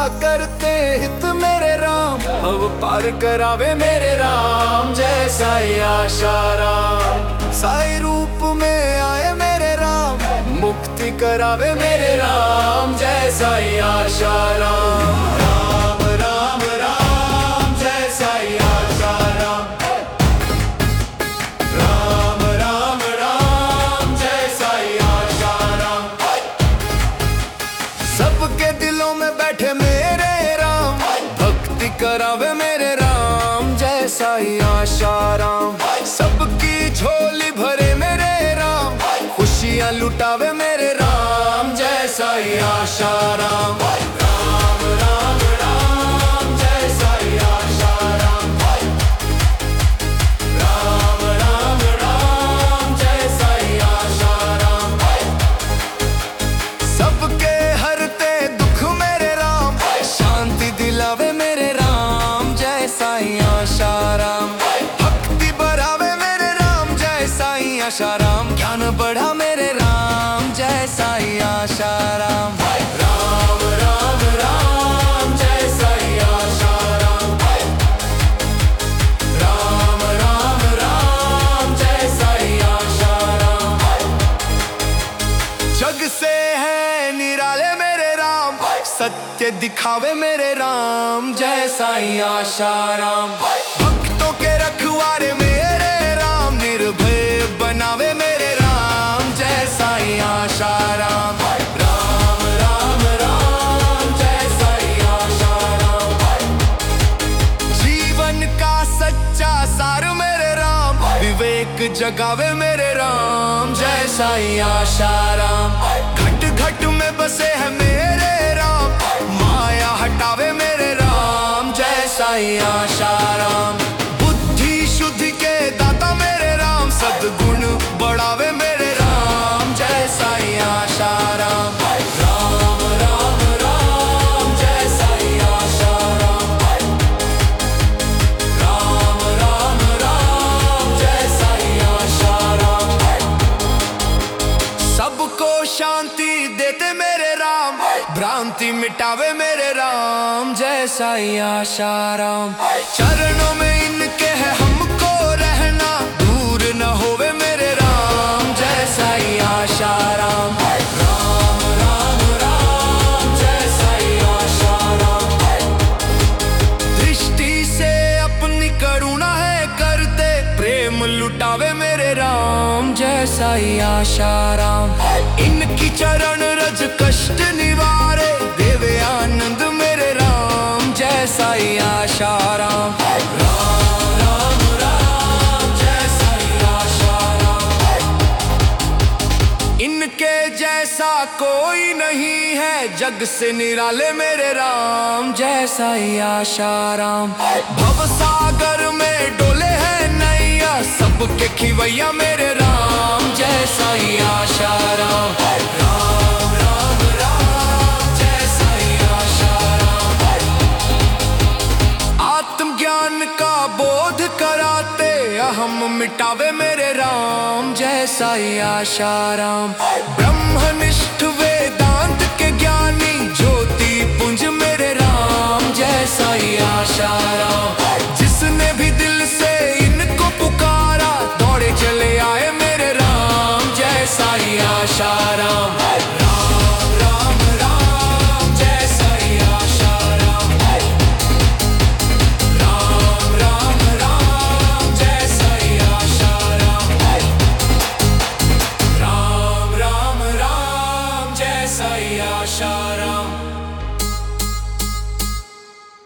करते हित मेरे राम, अब पार करावे मेरे राम। जय साई आशा राम। साई रूप में आए मेरे राम, मुक्ति करावे मेरे राम। जय साई आशा राम। राम राम राम जय साई आशा राम। राम राम राम जय साई आशा राम। सबके दिलों में बैठे मेरे राम, भक्ति करावे मेरे राम। जय साई आशा राम। सबकी झोली भरे मेरे राम, खुशियाँ लुटावे मेरे राम। जय साई आशा राम। राम राम राम जय साई आशा राम। राम राम राम जय साई आशा राम। सबके हरते दुख मेरे राम, शांति दिलावे मेरे राम। जय साई आशा राम। भक्ति बढ़ावे मेरे राम। जय साई आशा राम। ज्ञान बढ़ा मेरे राम। जय साई आशा राम। राम राम राम जय साई आशा राम। राम राम राम जय साई आशा राम। जग से है निराले मेरे राम, सत्य दिखावे मेरे राम। जय साई आशा राम। भक्तों के रखवारे मेरे राम, निर्भय बनावे मेरे राम। जय साई आशा राम। राम राम राम जय साई आशा राम। जीवन का सच्चा सार मेरे राम, विवेक जगावे मेरे राम। जय साई आशा राम। घट घट में बसे है मेरे राम, माया हटावे मेरे राम। जय साई आशा राम। बुद्धि शुद्धि के दाता मेरे राम, सद्गुण बढ़ावे मेरे राम। जय साई आशा राम। राम राम राम जय साई आशा राम। राम राम राम जय साई आशा राम। सबको शांति देते मेरे राम, भ्रांति मिटावे मेरे राम। जय साई आशा राम। चरणों में इनके है हमको रहना, दूर न होवे मेरे राम। जय साई आशा राम। राम राम राम जय साई आशा राम। दृष्टि से अपनी करुणा है करते, प्रेम लुटावे मेरे राम। जय साई आशा राम। इनकी चरण रज कष्ट निवारे, देवे आनंद मेरे राम। जय साई आशा राम। राम राम राम जय साई आशा राम। इनके जैसा कोई नहीं है, जग से निराले मेरे राम। जय साई आशा राम। भव सागर में डोले है नैया, सबके खिवैया मेरे राम। जय साई आशा राम। राम राम राम जय साई आशा राम। आत्मज्ञान का बोध कराते, अहम मिटावे मेरे राम। जय साई आशा राम। ब्रह्मनिष्ठ वेदांत के ज्ञानी, ज्योति पुंज मेरे राम। जय साई आशा राम। जिसने भी दिल से इनको पुकारा, दौड़े चले आए मेरे राम। जय साई आशा राम। राम राम राम जय साई आशा राम। राम राम राम जय साई आशा राम। राम राम राम जय साई आशा राम।